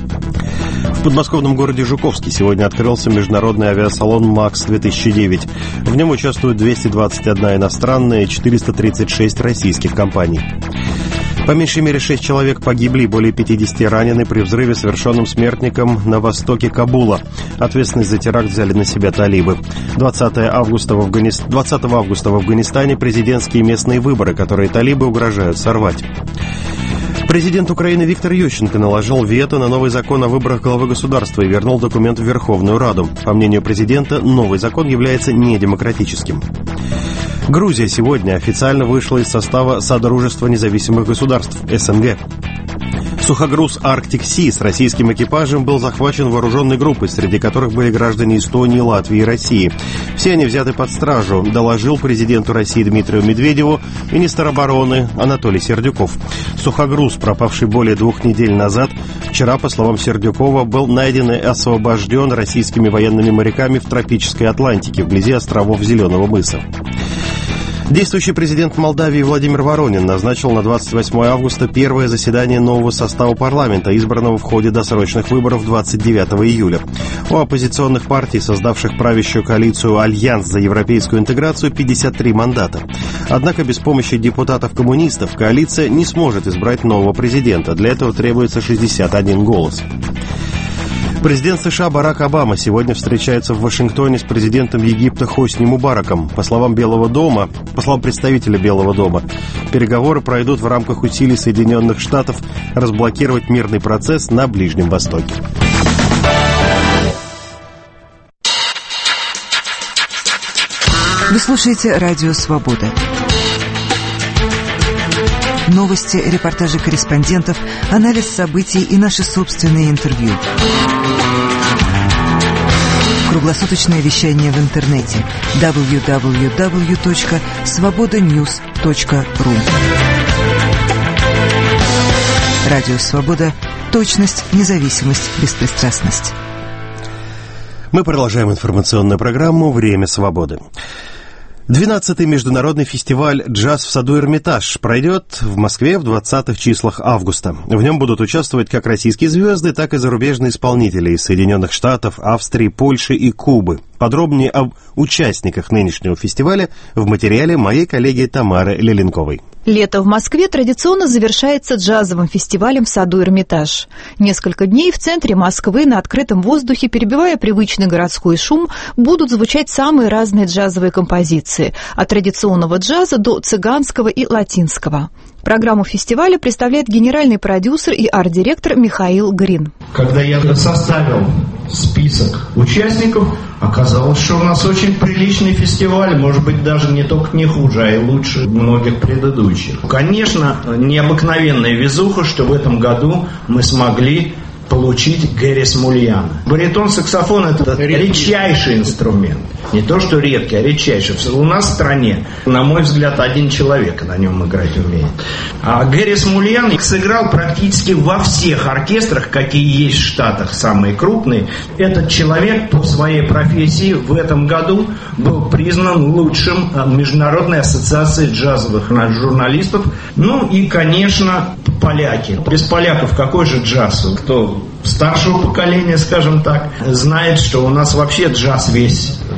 В подмосковном городе Жуковске сегодня открылся международный авиасалон «МАКС-2009». В нем участвуют 221 иностранная и 436 российских компаний. По меньшей мере 6 человек погибли и более 50 ранены при взрыве, совершенном смертником на востоке Кабула. Ответственность за теракт взяли на себя талибы. 20 августа в Афганистане президентские местные выборы, которые талибы угрожают сорвать. Президент Украины Виктор Ющенко наложил вето на новый закон о выборах главы государства и вернул документ в Верховную Раду. По мнению президента, новый закон является недемократическим. Грузия сегодня официально вышла из состава Содружества независимых государств СНГ. Сухогруз «Арктик Си» с российским экипажем был захвачен вооруженной группой, среди которых были граждане Эстонии, Латвии и России. Все они взяты под стражу, доложил президенту России Дмитрию Медведеву министр обороны Анатолий Сердюков. Сухогруз, пропавший более 2 недель назад, вчера, по словам Сердюкова, был найден и освобожден российскими военными моряками в тропической Атлантике, вблизи островов Зеленого мыса. Действующий президент Молдавии Владимир Воронин назначил на 28 августа первое заседание нового состава парламента, избранного в ходе досрочных выборов 29 июля. У оппозиционных партий, создавших правящую коалицию «Альянс за европейскую интеграцию», 53 мандата. Однако без помощи депутатов-коммунистов коалиция не сможет избрать нового президента. Для этого требуется 61 голос. Президент США Барак Обама сегодня встречается в Вашингтоне с президентом Египта Хосни Мубараком. По словам представителя Белого дома, переговоры пройдут в рамках усилий Соединенных Штатов разблокировать мирный процесс на Ближнем Востоке.
Вы слушаете «Радио Свобода». Новости, репортажи корреспондентов, анализ событий и наши собственные интервью. Круглосуточное вещание в интернете www.svobodanews.ru. Радио «Свобода». Точность, независимость, беспристрастность.
Мы продолжаем информационную программу «Время свободы». 12-й международный фестиваль «Джаз в саду Эрмитаж» пройдет в Москве в 20-х числах августа. В нем будут участвовать как российские звезды, так и зарубежные исполнители из Соединенных Штатов, Австрии, Польши и Кубы. Подробнее об участниках нынешнего фестиваля в материале моей коллеги Тамары Леленковой.
Лето в Москве традиционно завершается джазовым фестивалем в саду Эрмитаж. Несколько дней в центре Москвы на открытом воздухе, перебивая привычный городской шум, будут звучать самые разные джазовые композиции, от традиционного джаза до цыганского и латинского. Программу фестиваля представляет генеральный продюсер и арт-директор Михаил Грин.
Когда я составил список участников, оказалось, что у нас очень приличный фестиваль, может быть, даже не только не хуже, а и лучше многих предыдущих. Конечно, необыкновенная везуха, что в этом году мы смогли получить Гэри Смульяна. Баритон-саксофон – это редчайший инструмент. Не то, что редкий, а редчайший. У нас в стране, на мой взгляд, один человек на нем играть умеет. А Гэри Смульян сыграл практически во всех оркестрах, какие есть в Штатах, самые крупные. Этот человек по своей профессии в этом году был признан лучшим Международной ассоциацией джазовых журналистов. Ну и, конечно, поляки. Без поляков какой же джаз? Кто старшего поколения, скажем так, знает, что у нас вообще джаз весь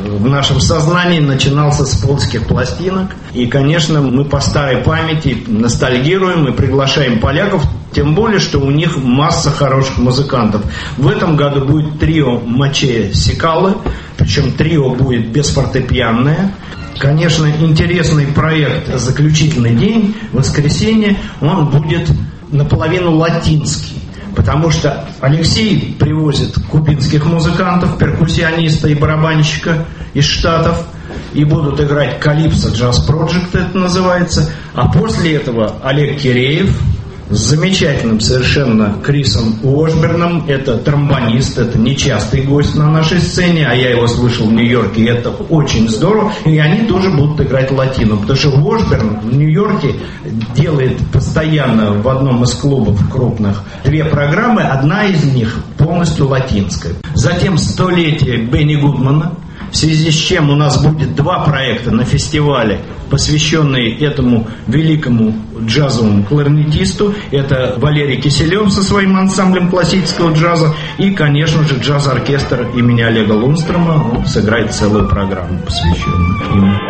в нашем сознании начинался с польских пластинок. И, конечно, мы по старой памяти ностальгируем и приглашаем поляков, тем более, что у них масса хороших музыкантов. В этом году будет трио Мачея Сикалы, причем трио будет бесфортепианное. Конечно, интересный проект «Заключительный день», воскресенье, он будет наполовину латинский. Потому что Алексей привозит кубинских музыкантов, перкуссиониста и барабанщика из Штатов, и будут играть «Калипсо Джаз Проджект», это называется. А после этого Олег Киреев с замечательным совершенно Крисом Уошберном. Это тромбонист, это нечастый гость на нашей сцене, а я его слышал в Нью-Йорке, и это очень здорово. И они тоже будут играть латину, потому что Уошберн в Нью-Йорке делает постоянно в одном из клубов крупных 2 программы, одна из них полностью латинская. Затем 100-летие Бенни Гудмана, в связи с чем у нас будет 2 проекта на фестивале, посвященные этому великому джазовому кларнетисту. Это Валерий Киселев со своим ансамблем классического джаза и, конечно же, джаз-оркестр имени Олега Лунстрома. Он сыграет целую программу, посвященную ему.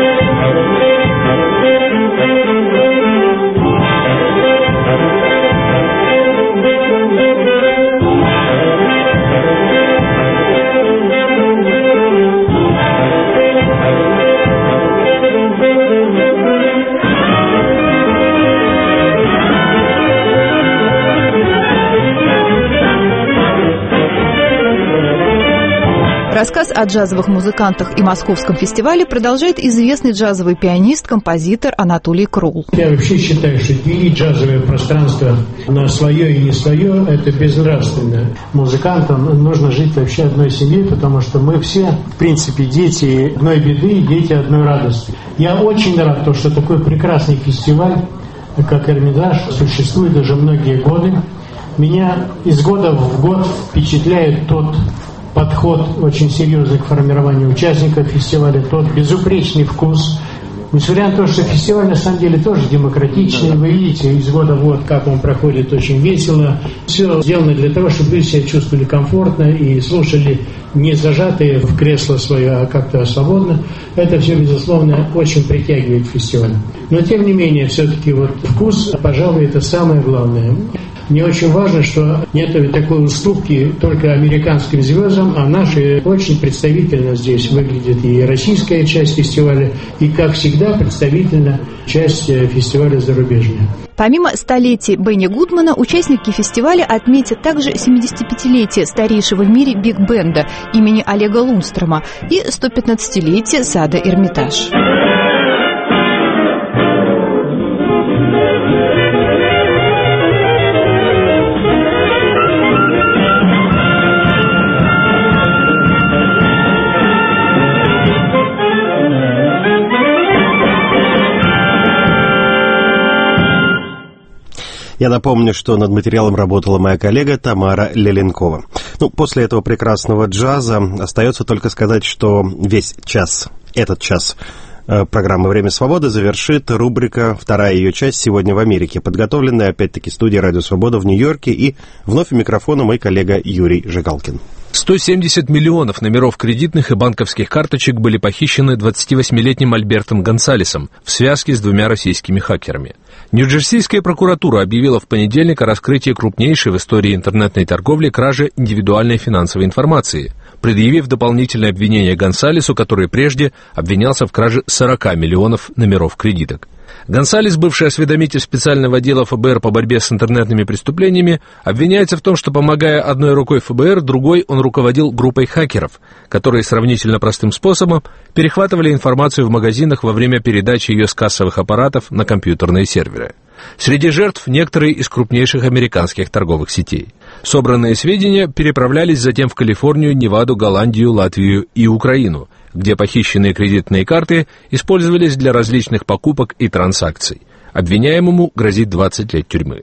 Рассказ о джазовых музыкантах и московском фестивале продолжает известный джазовый пианист, композитор Анатолий Крул.
Я вообще считаю, что делить джазовое пространство на свое и не свое – это безнравственно. Музыкантам нужно жить вообще одной семьей, потому что мы все, в принципе, дети одной беды и дети одной радости. Я очень рад, что такой прекрасный фестиваль, как Эрмитаж, существует уже многие годы. Меня из года в год впечатляет тот подход очень серьезный к формированию участников фестиваля, тот безупречный вкус. Несмотря на то, что фестиваль на самом деле тоже демократичный, вы видите из года в год, как он проходит, очень весело. Все сделано для того, чтобы люди себя чувствовали комфортно и слушали не зажатые в кресло свое, а как-то свободно. Это все, безусловно, очень притягивает фестиваль. Но, тем не менее, все-таки вкус, пожалуй, это самое главное. Мне очень важно, что нет такой уступки только американским звездам, а наши очень представительно здесь выглядит и российская часть фестиваля, и, как всегда, представительна часть фестиваля зарубежная.
Помимо столетий Бенни Гудмана, участники фестиваля отметят также 75-летие старейшего в мире биг-бенда имени Олега Лунстрома и 115-летие сада Эрмитаж.
Я напомню, что над материалом работала моя коллега Тамара Леленкова. После этого прекрасного джаза остается только сказать, что весь час, этот час программы «Время свободы» завершит рубрика, вторая ее часть «Сегодня в Америке», подготовленная, опять-таки, студией «Радио Свобода» в Нью-Йорке, и вновь у микрофона мой коллега Юрий Жигалкин.
170 миллионов номеров кредитных и банковских карточек были похищены 28-летним Альбертом Гонсалесом в связке с 2 российскими хакерами. Нью-Джерсийская прокуратура объявила в понедельник о раскрытии крупнейшей в истории интернетной торговли кражи индивидуальной финансовой информации, предъявив дополнительное обвинение Гонсалесу, который прежде обвинялся в краже 40 миллионов номеров кредиток. Гонсалес, бывший осведомитель специального отдела ФБР по борьбе с интернетными преступлениями, обвиняется в том, что, помогая одной рукой ФБР, другой он руководил группой хакеров, которые сравнительно простым способом перехватывали информацию в магазинах во время передачи ее с кассовых аппаратов на компьютерные серверы. Среди жертв некоторые из крупнейших американских торговых сетей. Собранные сведения переправлялись затем в Калифорнию, Неваду, Голландию, Латвию и Украину, где похищенные кредитные карты использовались для различных покупок и транзакций. Обвиняемому грозит 20 лет тюрьмы.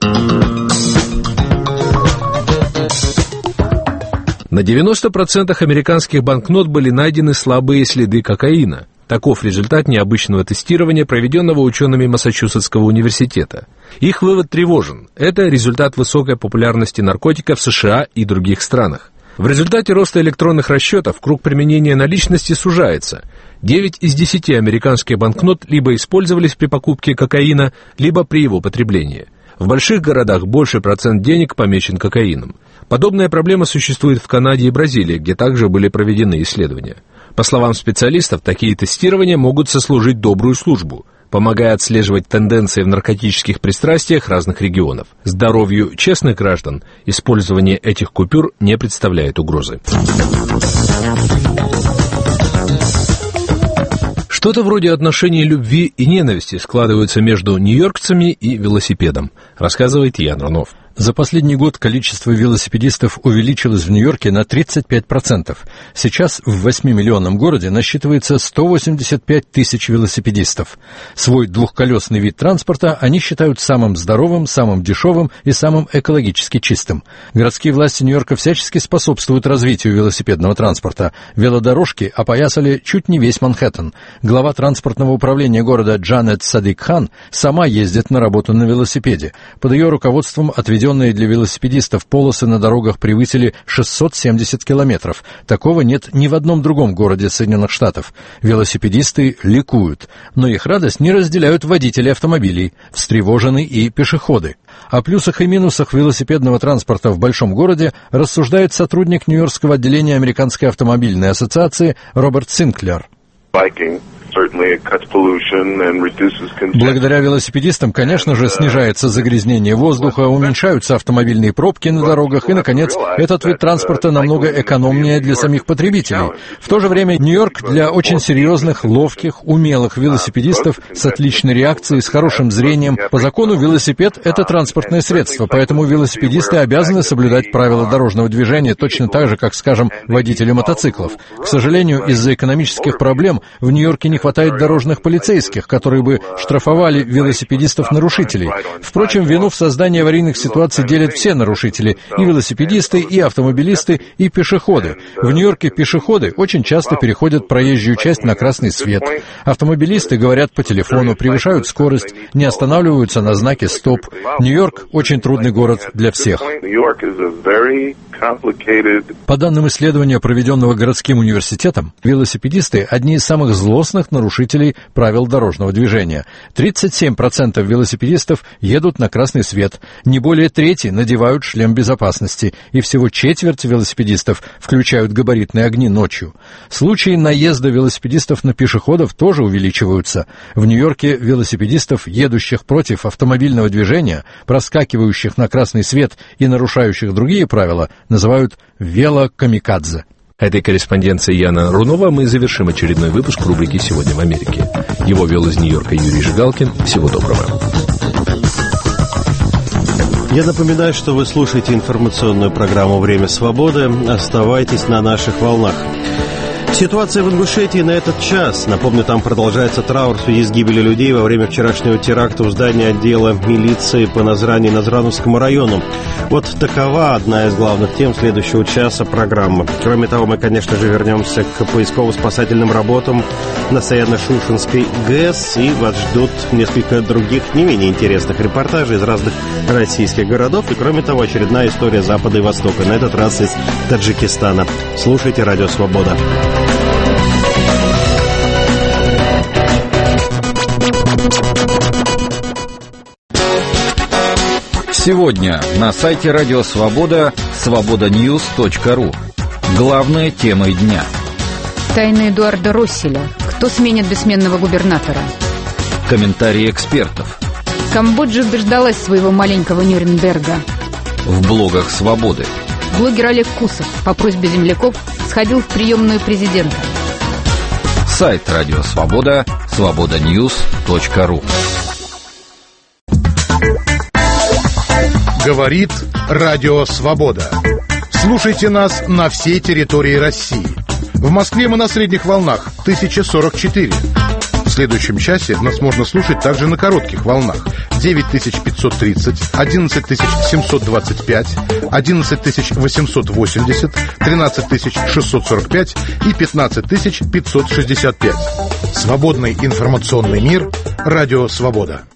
На 90% американских банкнот были найдены слабые следы кокаина. Таков результат необычного тестирования, проведенного учеными Массачусетского университета. Их вывод тревожен. Это результат высокой популярности наркотиков в США и других странах. В результате роста электронных расчетов круг применения наличности сужается. 9 из 10 американских банкнот либо использовались при покупке кокаина, либо при его потреблении. В больших городах больший процент денег помечен кокаином. Подобная проблема существует в Канаде и Бразилии, где также были проведены исследования. По словам специалистов, такие тестирования могут сослужить добрую службу, помогая отслеживать тенденции в наркотических пристрастиях разных регионов. Здоровью честных граждан использование этих купюр не представляет угрозы. Что-то вроде отношений любви и ненависти складывается между нью-йоркцами и велосипедом, рассказывает Ян Рунов.
За последний год количество велосипедистов увеличилось в Нью-Йорке на 35%. Сейчас в 8-миллионном городе насчитывается 185 тысяч велосипедистов. Свой двухколесный вид транспорта они считают самым здоровым, самым дешевым и самым экологически чистым. Городские власти Нью-Йорка всячески способствуют развитию велосипедного транспорта. Велодорожки опоясали чуть не весь Манхэттен. Глава транспортного управления города Джанет Садик-Хан сама ездит на работу на велосипеде. Под ее руководством отведенные для велосипедистов полосы на дорогах превысили 670 километров. Такого нет ни в одном другом городе Соединенных Штатов. Велосипедисты ликуют, но их радость не разделяют водители автомобилей, встревожены и пешеходы. О плюсах и минусах велосипедного транспорта в большом городе рассуждает сотрудник Нью-Йоркского отделения Американской автомобильной ассоциации Роберт Синклер. Благодаря велосипедистам, конечно же, снижается загрязнение воздуха, уменьшаются автомобильные пробки на дорогах, и, наконец, этот вид транспорта намного экономнее для самих потребителей. В то же время Нью-Йорк для очень серьезных, ловких, умелых велосипедистов с отличной реакцией, с хорошим зрением. По закону велосипед — это транспортное средство, поэтому велосипедисты обязаны соблюдать правила дорожного движения точно так же, как, скажем, водители мотоциклов. К сожалению, из-за экономических проблем в Нью-Йорке не хватает дорожных полицейских, которые бы штрафовали велосипедистов-нарушителей. Впрочем, вину в создании аварийных ситуаций делят все нарушители — и велосипедисты, и автомобилисты, и пешеходы. В Нью-Йорке пешеходы очень часто переходят проезжую часть на красный свет. Автомобилисты говорят по телефону, превышают скорость, не останавливаются на знаке «Стоп». Нью-Йорк — очень трудный город для всех. По данным исследования, проведенного городским университетом, велосипедисты — одни из самых злостных нарушителей правил дорожного движения. 37% велосипедистов едут на красный свет, не более трети надевают шлем безопасности, и всего четверть велосипедистов включают габаритные огни ночью. Случаи наезда велосипедистов на пешеходов тоже увеличиваются. В Нью-Йорке велосипедистов, едущих против автомобильного движения, проскакивающих на красный свет и нарушающих другие правила, называют велокамикадзе.
Этой корреспонденцией Яна Рунова мы завершим очередной выпуск рубрики «Сегодня в Америке». Его вел из Нью-Йорка Юрий Жигалкин. Всего доброго.
Я напоминаю, что вы слушаете информационную программу «Время свободы». Оставайтесь на наших волнах. Ситуация в Ингушетии на этот час. Напомню, там продолжается траур в связи с гибелью людей во время вчерашнего теракта в здании отдела милиции по Назрани Назрановскому району. Вот такова одна из главных тем следующего часа программы. Кроме того, мы, конечно же, вернемся к поисково-спасательным работам на Саяно-Шушенской ГЭС, и вас ждут несколько других не менее интересных репортажей из разных российских городов. И, кроме того, очередная история Запада и Востока, на этот раз из Таджикистана. Слушайте «Радио Свобода».
Сегодня на сайте Радио Свобода свободаnews.ru. Главные темы дня.
Тайна Эдуарда Росселя. Кто сменит бессменного губернатора?
Комментарии экспертов.
Камбоджа дождалась своего маленького Нюрнберга.
В блогах Свободы.
Блогер Олег Кусов по просьбе земляков сходил в приемную президента.
Сайт Радио Свобода свободаnews.ru.
Говорит Радио Свобода. Слушайте нас на всей территории России. В Москве мы на средних волнах 1044. В следующем часе нас можно слушать также на коротких волнах 9530, 11725, 11880, 13645 и 15565. Свободный информационный мир. Радио Свобода.